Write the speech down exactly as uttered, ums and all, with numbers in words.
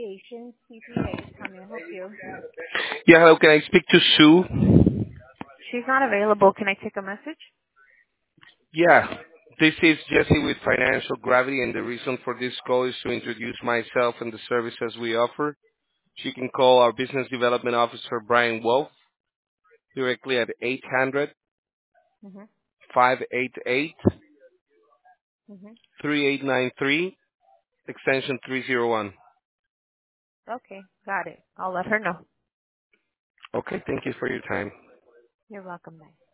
Aviation, C P As. How may I help you? Yeah, hello. Can I speak to Sue? She's not available. Can I take a message? Yeah. This is Jesse with Financial Gravity, and the reason for this call is to introduce myself and the services we offer. She can call our Business Development Officer, Brian Wolf, directly at eight hundred, Mhm. five eight eight, Mhm. three eight nine three, extension three zero one. Okay, got it. I'll let her know. Okay, thank you for your time. You're welcome. Bye.